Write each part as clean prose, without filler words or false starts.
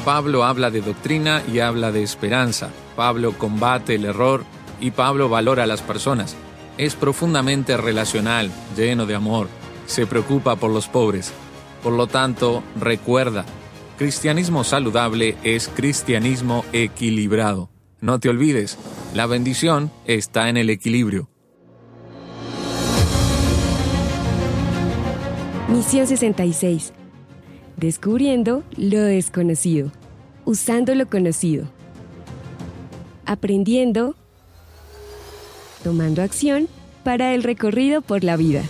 Pablo habla de doctrina y habla de esperanza. Pablo combate el error y Pablo valora a las personas. Es profundamente relacional, lleno de amor. Se preocupa por los pobres. Por lo tanto, recuerda, cristianismo saludable es cristianismo equilibrado. No te olvides, la bendición está en el equilibrio. Misión 66. Descubriendo lo desconocido, usando lo conocido, aprendiendo, tomando acción para el recorrido por la vida.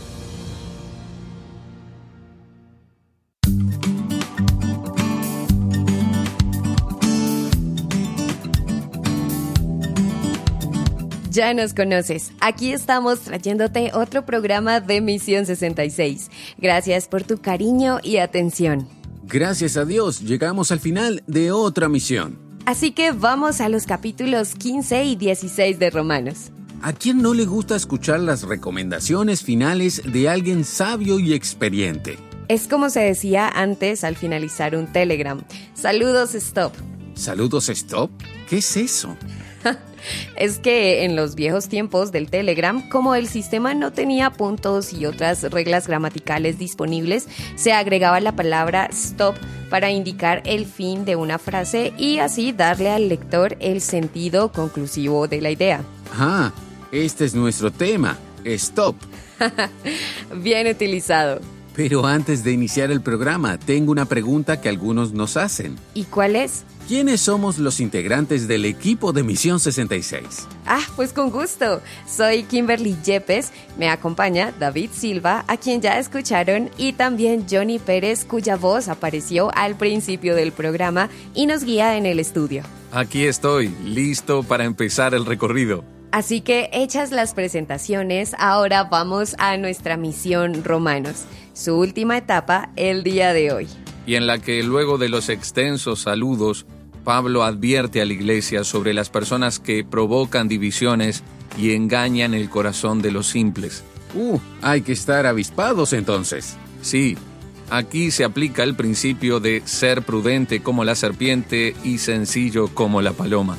Ya nos conoces. Aquí estamos trayéndote otro programa de Misión 66. Gracias por tu cariño y atención. Gracias a Dios, llegamos al final de otra misión. Así que vamos a los capítulos 15 y 16 de Romanos. ¿A quién no le gusta escuchar las recomendaciones finales de alguien sabio y experiente? Es como se decía antes al finalizar un Telegram. Saludos, stop. ¿Saludos, stop? ¿Qué es eso? Es que en los viejos tiempos del Telegram, como el sistema no tenía puntos y otras reglas gramaticales disponibles, se agregaba la palabra stop para indicar el fin de una frase y así darle al lector el sentido conclusivo de la idea. Ah, este es nuestro tema, stop. Bien utilizado. Pero antes de iniciar el programa, tengo una pregunta que algunos nos hacen. ¿Y cuál es? ¿Quiénes somos los integrantes del equipo de Misión 66? Pues con gusto. Soy Kimberly Yepes, me acompaña David Silva, a quien ya escucharon, y también Johnny Pérez, cuya voz apareció al principio del programa y nos guía en el estudio. Aquí estoy, listo para empezar el recorrido. Así que hechas las presentaciones, ahora vamos a nuestra misión Romanos, su última etapa el día de hoy. Y en la que luego de los extensos saludos, Pablo advierte a la iglesia sobre las personas que provocan divisiones y engañan el corazón de los simples. Hay que estar avispados entonces. Sí, aquí se aplica el principio de ser prudente como la serpiente y sencillo como la paloma.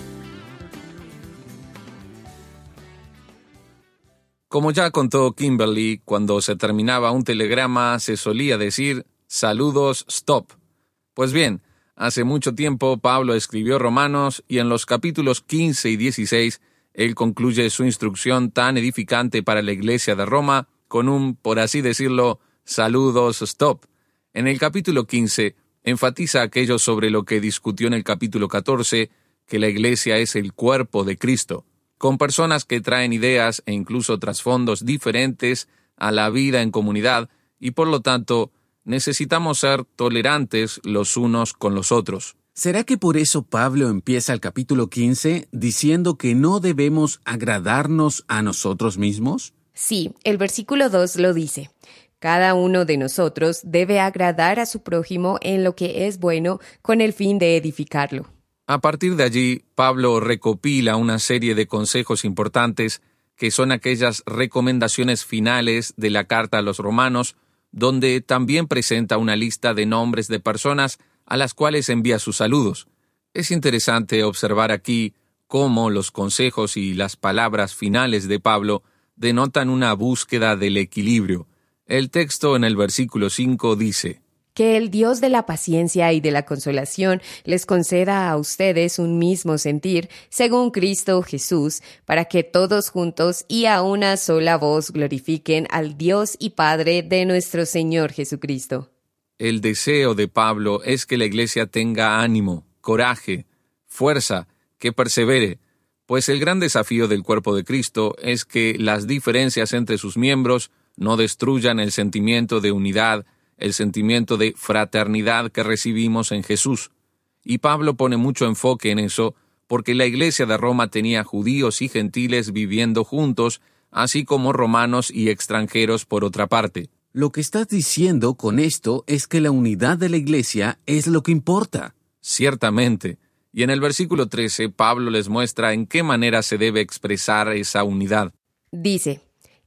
Como ya contó Kimberly, cuando se terminaba un telegrama se solía decir saludos, stop. Pues bien, hace mucho tiempo Pablo escribió Romanos y en los capítulos 15 y 16 él concluye su instrucción tan edificante para la iglesia de Roma con un, por así decirlo, saludos, stop. En el capítulo 15 enfatiza aquello sobre lo que discutió en el capítulo 14, que la iglesia es el cuerpo de Cristo, con personas que traen ideas e incluso trasfondos diferentes a la vida en comunidad y por lo tanto necesitamos ser tolerantes los unos con los otros. ¿Será que por eso Pablo empieza el capítulo 15 diciendo que no debemos agradarnos a nosotros mismos? Sí, el versículo 2 lo dice. Cada uno de nosotros debe agradar a su prójimo en lo que es bueno con el fin de edificarlo. A partir de allí, Pablo recopila una serie de consejos importantes que son aquellas recomendaciones finales de la carta a los romanos, donde también presenta una lista de nombres de personas a las cuales envía sus saludos. Es interesante observar aquí cómo los consejos y las palabras finales de Pablo denotan una búsqueda del equilibrio. El texto en el versículo 5 dice: Que el Dios de la paciencia y de la consolación les conceda a ustedes un mismo sentir, según Cristo Jesús, para que todos juntos y a una sola voz glorifiquen al Dios y Padre de nuestro Señor Jesucristo. El deseo de Pablo es que la iglesia tenga ánimo, coraje, fuerza, que persevere, pues el gran desafío del cuerpo de Cristo es que las diferencias entre sus miembros no destruyan el sentimiento de unidad, el sentimiento de fraternidad que recibimos en Jesús. Y Pablo pone mucho enfoque en eso, porque la iglesia de Roma tenía judíos y gentiles viviendo juntos, así como romanos y extranjeros por otra parte. Lo que estás diciendo con esto es que la unidad de la iglesia es lo que importa. Ciertamente. Y en el versículo 13, Pablo les muestra en qué manera se debe expresar esa unidad. Dice: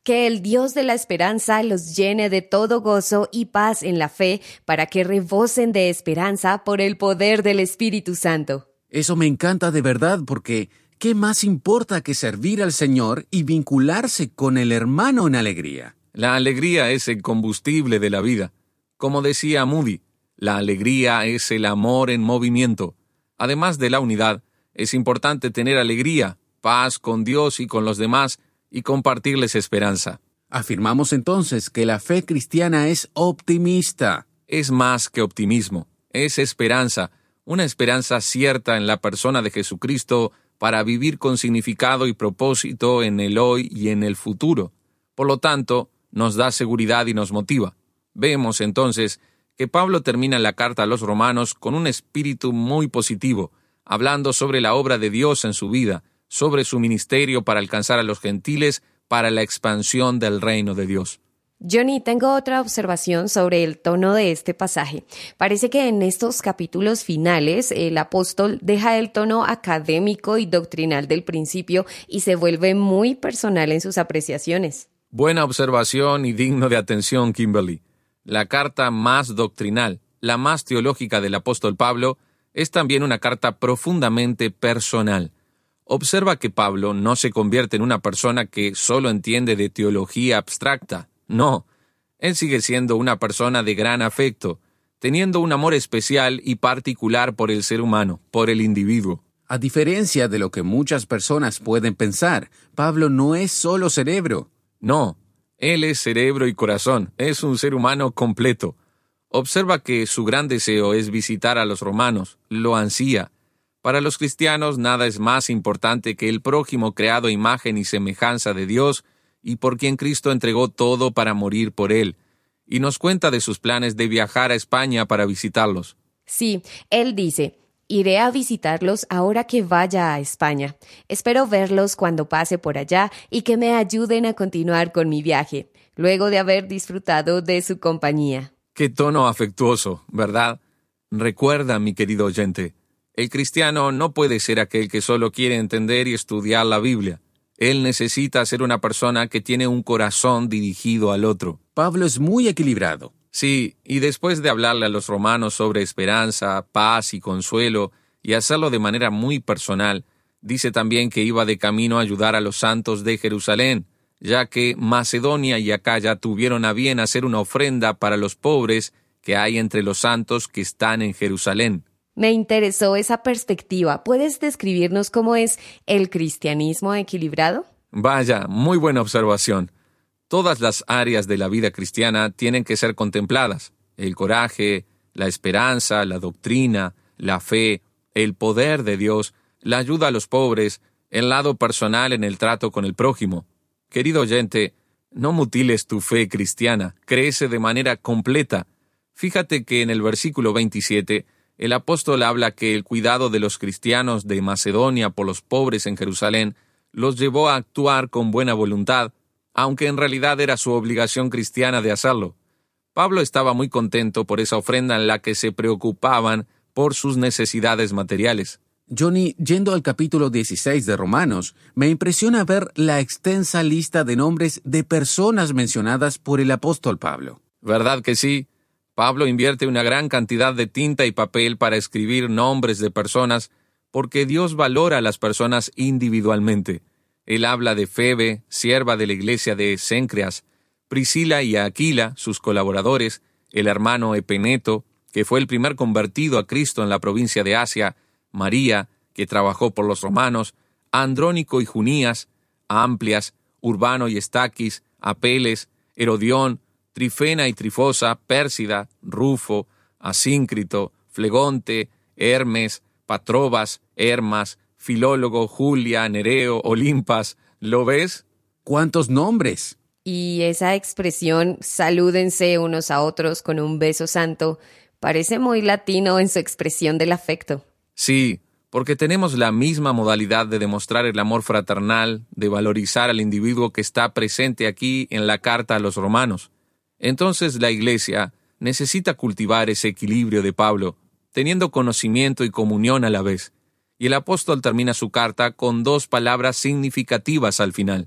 Que el Dios de la esperanza los llene de todo gozo y paz en la fe, para que rebosen de esperanza por el poder del Espíritu Santo. Eso me encanta de verdad porque ¿qué más importa que servir al Señor y vincularse con el hermano en alegría? La alegría es el combustible de la vida. Como decía Moody, la alegría es el amor en movimiento. Además de la unidad, es importante tener alegría, paz con Dios y con los demás y compartirles esperanza. Afirmamos entonces que la fe cristiana es optimista. Es más que optimismo, es esperanza, una esperanza cierta en la persona de Jesucristo para vivir con significado y propósito en el hoy y en el futuro. Por lo tanto, nos da seguridad y nos motiva. Vemos entonces que Pablo termina la carta a los romanos con un espíritu muy positivo, hablando sobre la obra de Dios en su vida, sobre su ministerio para alcanzar a los gentiles, para la expansión del reino de Dios. Johnny, tengo otra observación sobre el tono de este pasaje. Parece que en estos capítulos finales el apóstol deja el tono académico y doctrinal del principio y se vuelve muy personal en sus apreciaciones. Buena observación y digno de atención, Kimberly. La carta más doctrinal, la más teológica del apóstol Pablo, es también una carta profundamente personal. Observa que Pablo no se convierte en una persona que solo entiende de teología abstracta. No, él sigue siendo una persona de gran afecto, teniendo un amor especial y particular por el ser humano, por el individuo. A diferencia de lo que muchas personas pueden pensar, Pablo no es solo cerebro. No, él es cerebro y corazón, es un ser humano completo. Observa que su gran deseo es visitar a los romanos, lo ansía. Para los cristianos nada es más importante que el prójimo creado a imagen y semejanza de Dios y por quien Cristo entregó todo para morir por él. Y nos cuenta de sus planes de viajar a España para visitarlos. Sí, él dice: iré a visitarlos ahora que vaya a España. Espero verlos cuando pase por allá y que me ayuden a continuar con mi viaje, luego de haber disfrutado de su compañía. Qué tono afectuoso, ¿verdad? Recuerda, mi querido oyente, el cristiano no puede ser aquel que solo quiere entender y estudiar la Biblia. Él necesita ser una persona que tiene un corazón dirigido al otro. Pablo es muy equilibrado. Sí, y después de hablarle a los romanos sobre esperanza, paz y consuelo, y hacerlo de manera muy personal, dice también que iba de camino a ayudar a los santos de Jerusalén, ya que Macedonia y Acaya tuvieron a bien hacer una ofrenda para los pobres que hay entre los santos que están en Jerusalén. Me interesó esa perspectiva. ¿Puedes describirnos cómo es el cristianismo equilibrado? Vaya, muy buena observación. Todas las áreas de la vida cristiana tienen que ser contempladas. El coraje, la esperanza, la doctrina, la fe, el poder de Dios, la ayuda a los pobres, el lado personal en el trato con el prójimo. Querido oyente, no mutiles tu fe cristiana, crece de manera completa. Fíjate que en el versículo 27, el apóstol habla que el cuidado de los cristianos de Macedonia por los pobres en Jerusalén los llevó a actuar con buena voluntad, aunque en realidad era su obligación cristiana de hacerlo. Pablo estaba muy contento por esa ofrenda en la que se preocupaban por sus necesidades materiales. Johnny, yendo al capítulo 16 de Romanos, me impresiona ver la extensa lista de nombres de personas mencionadas por el apóstol Pablo. ¿Verdad que sí? Pablo invierte una gran cantidad de tinta y papel para escribir nombres de personas porque Dios valora a las personas individualmente. Él habla de Febe, sierva de la iglesia de Cencreas, Priscila y Aquila, sus colaboradores, el hermano Epeneto, que fue el primer convertido a Cristo en la provincia de Asia, María, que trabajó por los romanos, Andrónico y Junías, Amplias, Urbano y Estaquis, Apeles, Herodión, Trifena y Trifosa, Pérsida, Rufo, Asíncrito, Flegonte, Hermes, Patrobas, Hermas, Filólogo, Julia, Nereo, Olimpas. ¿Lo ves? ¡Cuántos nombres! Y esa expresión, salúdense unos a otros con un beso santo, parece muy latino en su expresión del afecto. Sí, porque tenemos la misma modalidad de demostrar el amor fraternal, de valorizar al individuo que está presente aquí en la carta a los romanos. Entonces la Iglesia necesita cultivar ese equilibrio de Pablo, teniendo conocimiento y comunión a la vez. Y el apóstol termina su carta con dos palabras significativas al final.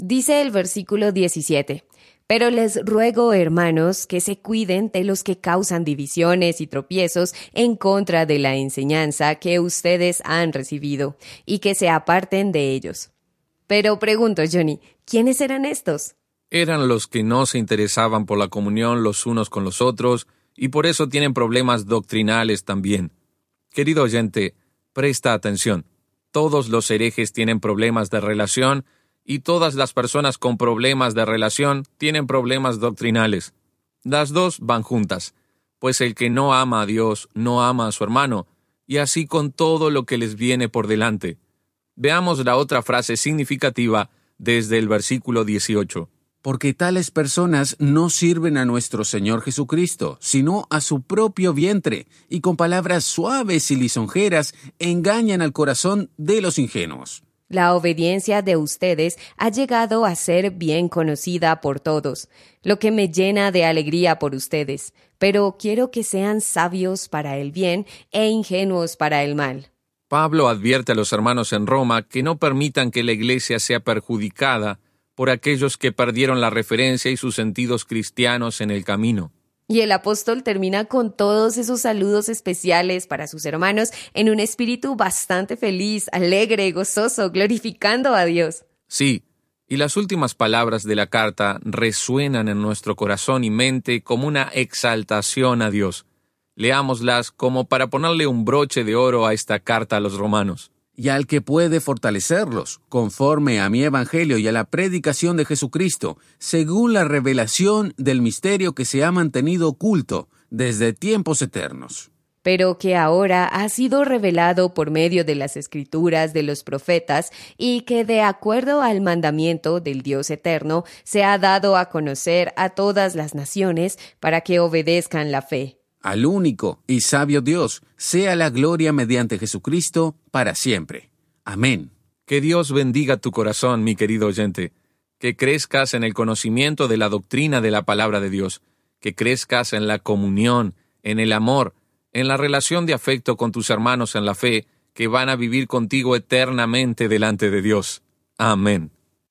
Dice el versículo 17. Pero les ruego, hermanos, que se cuiden de los que causan divisiones y tropiezos en contra de la enseñanza que ustedes han recibido, y que se aparten de ellos. Pero pregunto, Johnny, ¿quiénes eran estos? Eran los que no se interesaban por la comunión los unos con los otros, y por eso tienen problemas doctrinales también. Querido oyente, presta atención. Todos los herejes tienen problemas de relación, y todas las personas con problemas de relación tienen problemas doctrinales. Las dos van juntas, pues el que no ama a Dios no ama a su hermano, y así con todo lo que les viene por delante. Veamos la otra frase significativa desde el versículo 18. Porque tales personas no sirven a nuestro Señor Jesucristo, sino a su propio vientre, y con palabras suaves y lisonjeras engañan al corazón de los ingenuos. La obediencia de ustedes ha llegado a ser bien conocida por todos, lo que me llena de alegría por ustedes, pero quiero que sean sabios para el bien e ingenuos para el mal. Pablo advierte a los hermanos en Roma que no permitan que la iglesia sea perjudicada por aquellos que perdieron la referencia y sus sentidos cristianos en el camino. Y el apóstol termina con todos esos saludos especiales para sus hermanos en un espíritu bastante feliz, alegre, gozoso, glorificando a Dios. Sí, y las últimas palabras de la carta resuenan en nuestro corazón y mente como una exaltación a Dios. Leámoslas como para ponerle un broche de oro a esta carta a los romanos. Y al que puede fortalecerlos, conforme a mi evangelio y a la predicación de Jesucristo, según la revelación del misterio que se ha mantenido oculto desde tiempos eternos. Pero que ahora ha sido revelado por medio de las Escrituras de los profetas y que de acuerdo al mandamiento del Dios eterno se ha dado a conocer a todas las naciones para que obedezcan la fe. Al único y sabio Dios, sea la gloria mediante Jesucristo para siempre. Amén. Que Dios bendiga tu corazón, mi querido oyente. Que crezcas en el conocimiento de la doctrina de la palabra de Dios. Que crezcas en la comunión, en el amor, en la relación de afecto con tus hermanos en la fe, que van a vivir contigo eternamente delante de Dios. Amén.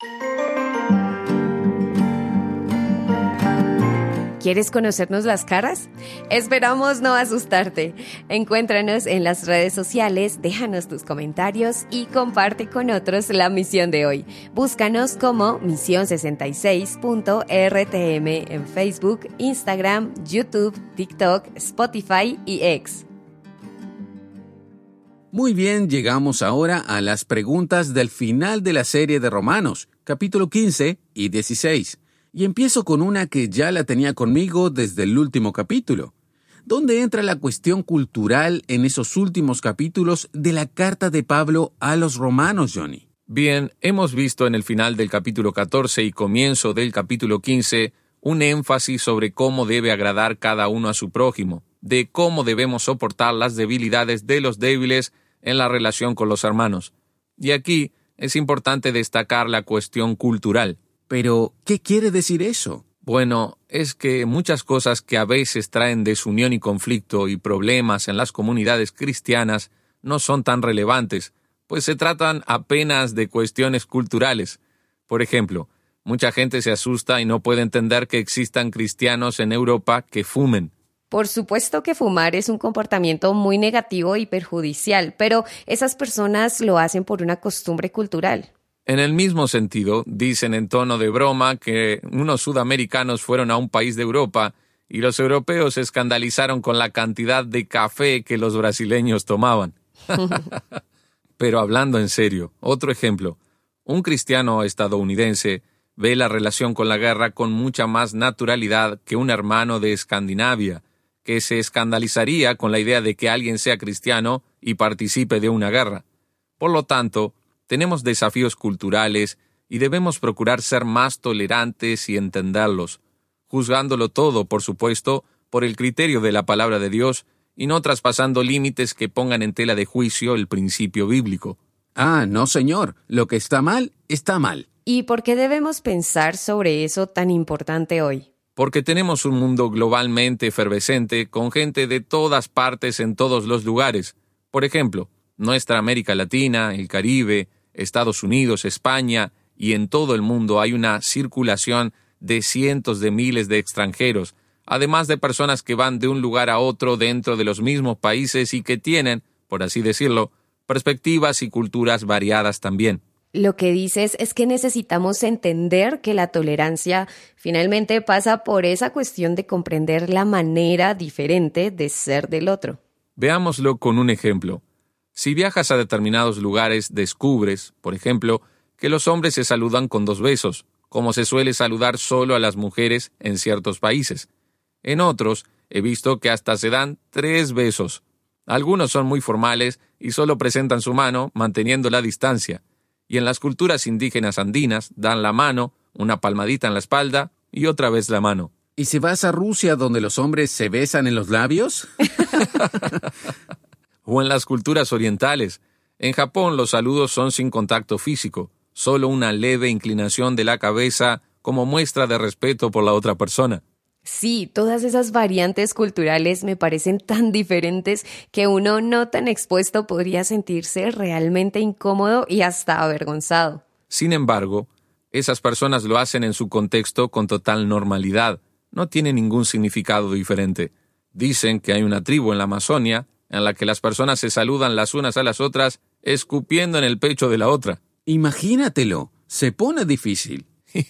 ¿Quieres conocernos las caras? Esperamos no asustarte. Encuéntranos en las redes sociales, déjanos tus comentarios y comparte con otros la misión de hoy. Búscanos como Misión66.rtm en Facebook, Instagram, YouTube, TikTok, Spotify y X. Muy bien, llegamos ahora a las preguntas del final de la serie de Romanos, capítulo 15 y 16. Y empiezo con una que ya la tenía conmigo desde el último capítulo. ¿Dónde entra la cuestión cultural en esos últimos capítulos de la carta de Pablo a los romanos, Johnny? Bien, hemos visto en el final del capítulo 14 y comienzo del capítulo 15 un énfasis sobre cómo debe agradar cada uno a su prójimo, de cómo debemos soportar las debilidades de los débiles en la relación con los hermanos. Y aquí es importante destacar la cuestión cultural. Pero, ¿qué quiere decir eso? Bueno, es que muchas cosas que a veces traen desunión y conflicto y problemas en las comunidades cristianas no son tan relevantes, pues se tratan apenas de cuestiones culturales. Por ejemplo, mucha gente se asusta y no puede entender que existan cristianos en Europa que fumen. Por supuesto que fumar es un comportamiento muy negativo y perjudicial, pero esas personas lo hacen por una costumbre cultural. En el mismo sentido, dicen en tono de broma que unos sudamericanos fueron a un país de Europa y los europeos se escandalizaron con la cantidad de café que los brasileños tomaban. Pero hablando en serio, otro ejemplo. Un cristiano estadounidense ve la relación con la guerra con mucha más naturalidad que un hermano de Escandinavia, que se escandalizaría con la idea de que alguien sea cristiano y participe de una guerra. Por lo tanto, tenemos desafíos culturales y debemos procurar ser más tolerantes y entenderlos, juzgándolo todo, por supuesto, por el criterio de la palabra de Dios y no traspasando límites que pongan en tela de juicio el principio bíblico. Ah, no, señor. Lo que está mal, está mal. ¿Y por qué debemos pensar sobre eso tan importante hoy? Porque tenemos un mundo globalmente efervescente con gente de todas partes en todos los lugares. Por ejemplo, nuestra América Latina, el Caribe, Estados Unidos, España y en todo el mundo hay una circulación de cientos de miles de extranjeros, además de personas que van de un lugar a otro dentro de los mismos países y que tienen, por así decirlo, perspectivas y culturas variadas también. Lo que dices es que necesitamos entender que la tolerancia finalmente pasa por esa cuestión de comprender la manera diferente de ser del otro. Veámoslo con un ejemplo. Si viajas a determinados lugares, descubres, por ejemplo, que los hombres se saludan con 2 besos, como se suele saludar solo a las mujeres en ciertos países. En otros, he visto que hasta se dan 3 besos. Algunos son muy formales y solo presentan su mano manteniendo la distancia. Y en las culturas indígenas andinas dan la mano, una palmadita en la espalda y otra vez la mano. ¿Y si vas a Rusia donde los hombres se besan en los labios? O en las culturas orientales. En Japón los saludos son sin contacto físico, solo una leve inclinación de la cabeza como muestra de respeto por la otra persona. Sí, todas esas variantes culturales me parecen tan diferentes que uno no tan expuesto podría sentirse realmente incómodo y hasta avergonzado. Sin embargo, esas personas lo hacen en su contexto con total normalidad. No tiene ningún significado diferente. Dicen que hay una tribu en la Amazonia en la que las personas se saludan las unas a las otras escupiendo en el pecho de la otra. Imagínatelo, se pone difícil.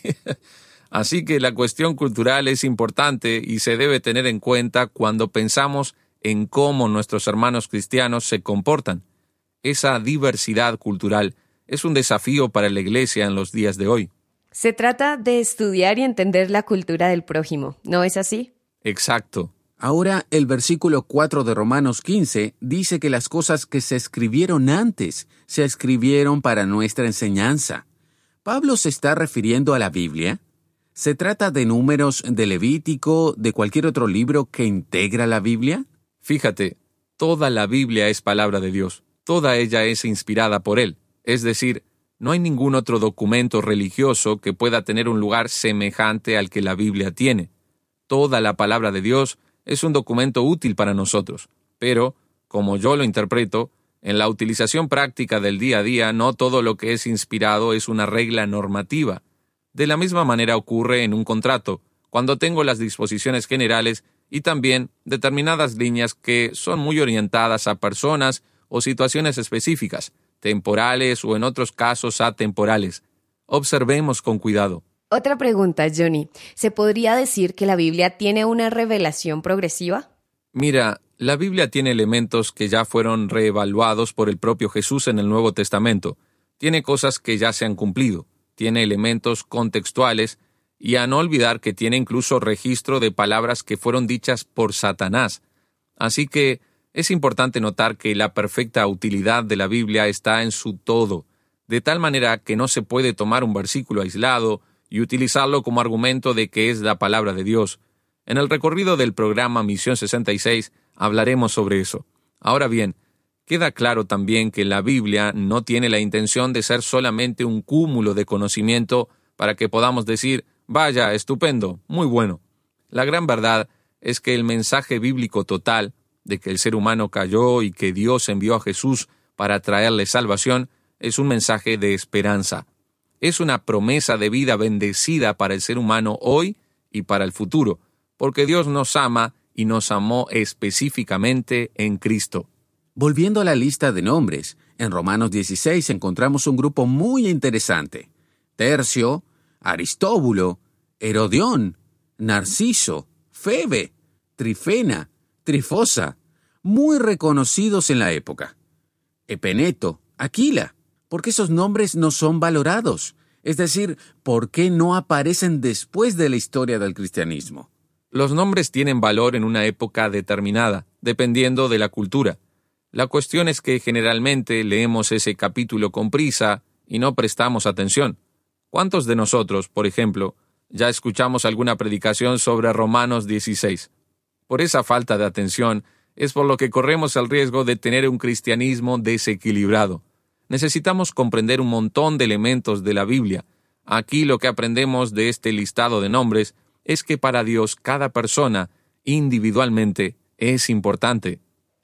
Así que la cuestión cultural es importante y se debe tener en cuenta cuando pensamos en cómo nuestros hermanos cristianos se comportan. Esa diversidad cultural es un desafío para la Iglesia en los días de hoy. Se trata de estudiar y entender la cultura del prójimo, ¿no es así? Exacto. Ahora, el versículo 4 de Romanos 15 dice que las cosas que se escribieron antes se escribieron para nuestra enseñanza. ¿Pablo se está refiriendo a la Biblia? ¿Se trata de Números, de Levítico, de cualquier otro libro que integra la Biblia? Fíjate, toda la Biblia es palabra de Dios. Toda ella es inspirada por Él. Es decir, no hay ningún otro documento religioso que pueda tener un lugar semejante al que la Biblia tiene. Toda la palabra de Dios es un documento útil para nosotros. Pero, como yo lo interpreto, en la utilización práctica del día a día no todo lo que es inspirado es una regla normativa. De la misma manera ocurre en un contrato, cuando tengo las disposiciones generales y también determinadas líneas que son muy orientadas a personas o situaciones específicas, temporales o en otros casos atemporales. Observemos con cuidado. Otra pregunta, Johnny. ¿Se podría decir que la Biblia tiene una revelación progresiva? Mira, la Biblia tiene elementos que ya fueron reevaluados por el propio Jesús en el Nuevo Testamento. Tiene cosas que ya se han cumplido. Tiene elementos contextuales y a no olvidar que tiene incluso registro de palabras que fueron dichas por Satanás. Así que es importante notar que la perfecta utilidad de la Biblia está en su todo, de tal manera que no se puede tomar un versículo aislado y utilizarlo como argumento de que es la palabra de Dios. En el recorrido del programa Misión 66 hablaremos sobre eso. Ahora bien, queda claro también que la Biblia no tiene la intención de ser solamente un cúmulo de conocimiento para que podamos decir, vaya, estupendo, muy bueno. La gran verdad es que el mensaje bíblico total, de que el ser humano cayó y que Dios envió a Jesús para traerle salvación, es un mensaje de esperanza. Es una promesa de vida bendecida para el ser humano hoy y para el futuro, porque Dios nos ama y nos amó específicamente en Cristo. Volviendo a la lista de nombres, en Romanos 16 encontramos un grupo muy interesante. Tercio, Aristóbulo, Herodión, Narciso, Febe, Trifena, Trifosa, muy reconocidos en la época. Epeneto, Aquila, ¿por qué esos nombres no son valorados? Es decir, ¿por qué no aparecen después de la historia del cristianismo? Los nombres tienen valor en una época determinada, dependiendo de la cultura. La cuestión es que generalmente leemos ese capítulo con prisa y no prestamos atención. ¿Cuántos de nosotros, por ejemplo, ya escuchamos alguna predicación sobre Romanos 16? Por esa falta de atención es por lo que corremos el riesgo de tener un cristianismo desequilibrado. Necesitamos comprender un montón de elementos de la Biblia. Aquí lo que aprendemos de este listado de nombres es que para Dios cada persona, individualmente, es importante.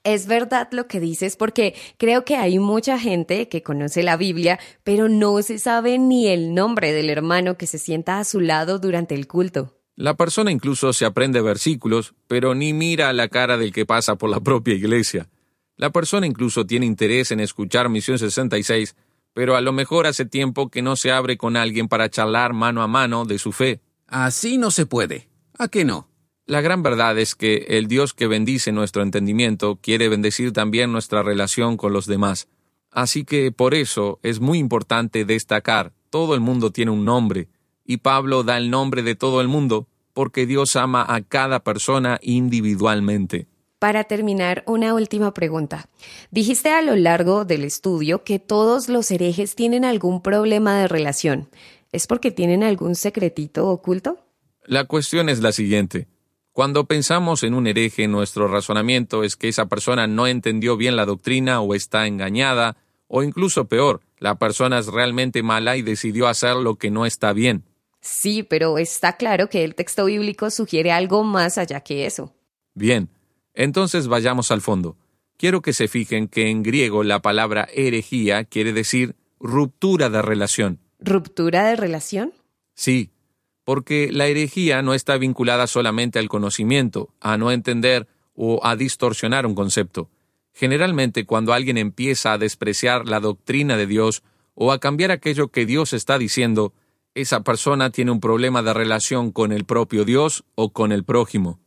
Es verdad lo que dices porque creo que hay mucha gente que conoce la Biblia, pero no se sabe ni el nombre del hermano que se sienta a su lado durante el culto. La persona incluso se aprende versículos, pero ni mira a la cara del que pasa por la propia iglesia. La persona incluso tiene interés en escuchar Misión 66, pero a lo mejor hace tiempo que no se abre con alguien para charlar mano a mano de su fe. Así no se puede. ¿A qué no? La gran verdad es que el Dios que bendice nuestro entendimiento quiere bendecir también nuestra relación con los demás. Así que por eso es muy importante destacar, todo el mundo tiene un nombre, y Pablo da el nombre de todo el mundo, porque Dios ama a cada persona individualmente. Para terminar, una última pregunta. Dijiste a lo largo del estudio que todos los herejes tienen algún problema de relación. ¿Es porque tienen algún secretito oculto? La cuestión es la siguiente. Cuando pensamos en un hereje, nuestro razonamiento es que esa persona no entendió bien la doctrina o está engañada, o incluso peor, la persona es realmente mala y decidió hacer lo que no está bien. Sí, pero está claro que el texto bíblico sugiere algo más allá que eso. Bien, entonces vayamos al fondo. Quiero que se fijen que en griego la palabra herejía quiere decir ruptura de relación. ¿Ruptura de relación? Sí, porque la herejía no está vinculada solamente al conocimiento, a no entender o a distorsionar un concepto. Generalmente, cuando alguien empieza a despreciar la doctrina de Dios o a cambiar aquello que Dios está diciendo, esa persona tiene un problema de relación con el propio Dios o con el prójimo.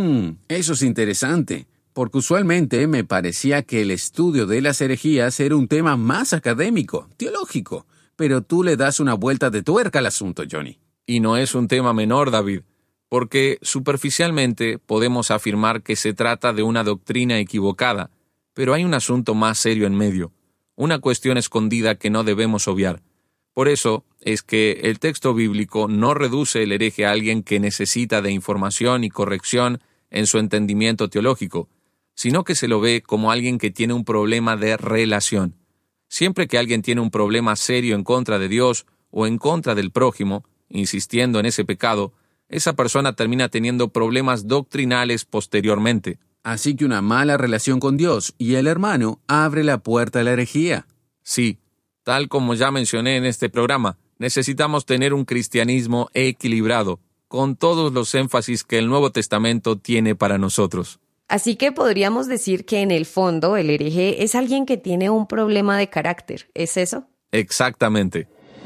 Eso es interesante, porque usualmente me parecía que el estudio de las herejías era un tema más académico, teológico, pero tú le das una vuelta de tuerca al asunto, Johnny. Y no es un tema menor, David, porque superficialmente podemos afirmar que se trata de una doctrina equivocada, pero hay un asunto más serio en medio, una cuestión escondida que no debemos obviar. Por eso es que el texto bíblico no reduce el hereje a alguien que necesita de información y corrección en su entendimiento teológico, sino que se lo ve como alguien que tiene un problema de relación. Siempre que alguien tiene un problema serio en contra de Dios o en contra del prójimo, insistiendo en ese pecado, esa persona termina teniendo problemas doctrinales posteriormente. Así que una mala relación con Dios y el hermano abre la puerta a la herejía. Sí, tal como ya mencioné en este programa, necesitamos tener un cristianismo equilibrado, con todos los énfasis que el Nuevo Testamento tiene para nosotros. Así que podríamos decir que en el fondo el hereje es alguien que tiene un problema de carácter, ¿es eso? Exactamente.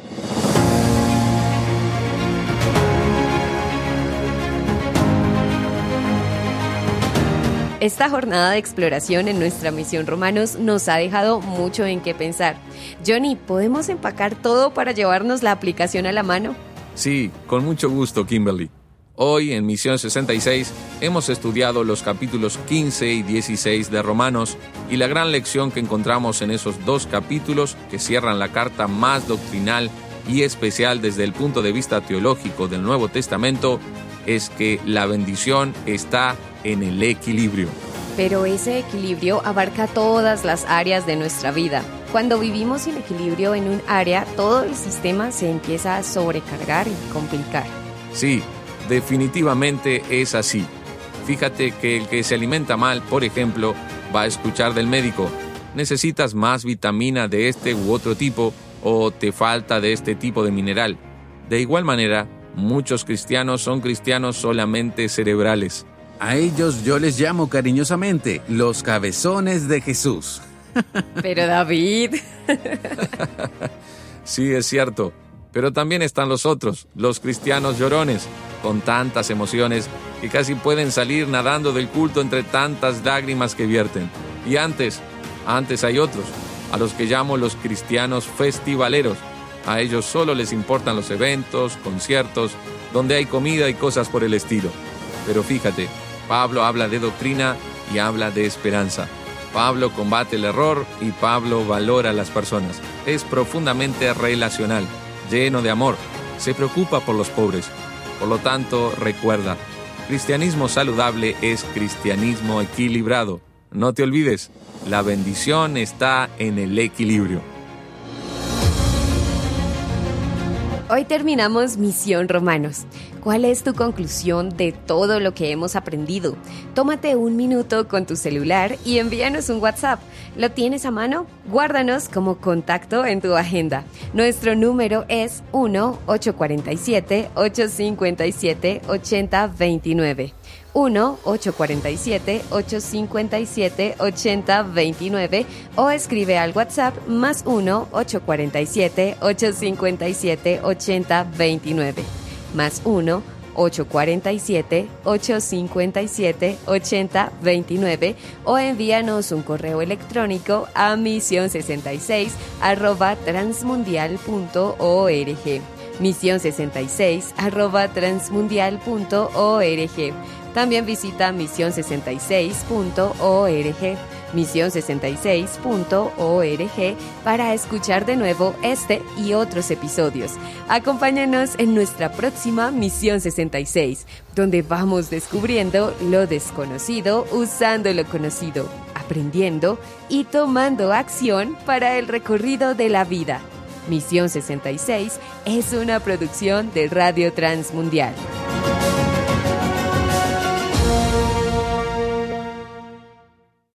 Esta jornada de exploración en nuestra Misión Romanos nos ha dejado mucho en qué pensar. Johnny, ¿podemos empacar todo para llevarnos la aplicación a la mano? Sí, con mucho gusto, Kimberly. Hoy, en Misión 66, hemos estudiado los capítulos 15 y 16 de Romanos y la gran lección que encontramos en esos dos capítulos que cierran la carta más doctrinal y especial desde el punto de vista teológico del Nuevo Testamento es que la bendición está en el equilibrio. Pero ese equilibrio abarca todas las áreas de nuestra vida. Cuando vivimos sin equilibrio en un área, todo el sistema se empieza a sobrecargar y complicar. Sí, definitivamente es así. Fíjate que el que se alimenta mal, por ejemplo, va a escuchar del médico: necesitas más vitamina de este u otro tipo, o te falta de este tipo de mineral. De igual manera, muchos cristianos son cristianos solamente cerebrales. A ellos yo les llamo cariñosamente los cabezones de Jesús. Pero David... Sí, es cierto. Pero también están los otros, los cristianos llorones, con tantas emociones que casi pueden salir nadando del culto entre tantas lágrimas que vierten. Y antes hay otros, a los que llamo los cristianos festivaleros. A ellos solo les importan los eventos, conciertos, donde hay comida y cosas por el estilo. Pero fíjate, Pablo habla de doctrina y habla de esperanza. Pablo combate el error y Pablo valora a las personas. Es profundamente relacional, lleno de amor. Se preocupa por los pobres. Por lo tanto, recuerda, cristianismo saludable es cristianismo equilibrado. No te olvides, la bendición está en el equilibrio. Hoy terminamos Misión Romanos. ¿Cuál es tu conclusión de todo lo que hemos aprendido? Tómate un minuto con tu celular y envíanos un WhatsApp. ¿Lo tienes a mano? Guárdanos como contacto en tu agenda. Nuestro número es 1-847-857-8029. 1-847-857-8029 o escribe al WhatsApp más 1-847-857-8029. Más 1-847-857-8029 o envíanos un correo electrónico a misión66@transmundial.org. misión66@transmundial.org. También visita misión66.org, misión66.org para escuchar de nuevo este y otros episodios. Acompáñanos en nuestra próxima Misión 66, donde vamos descubriendo lo desconocido usando lo conocido, aprendiendo y tomando acción para el recorrido de la vida. Misión 66 es una producción de Radio Transmundial.